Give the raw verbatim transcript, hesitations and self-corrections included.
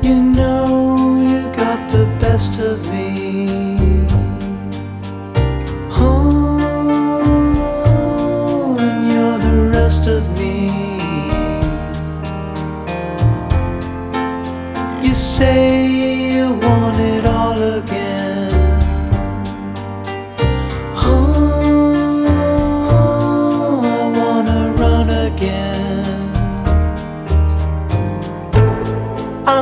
You know you got the best of me. Oh, and you're the rest of me. You say you want it all again.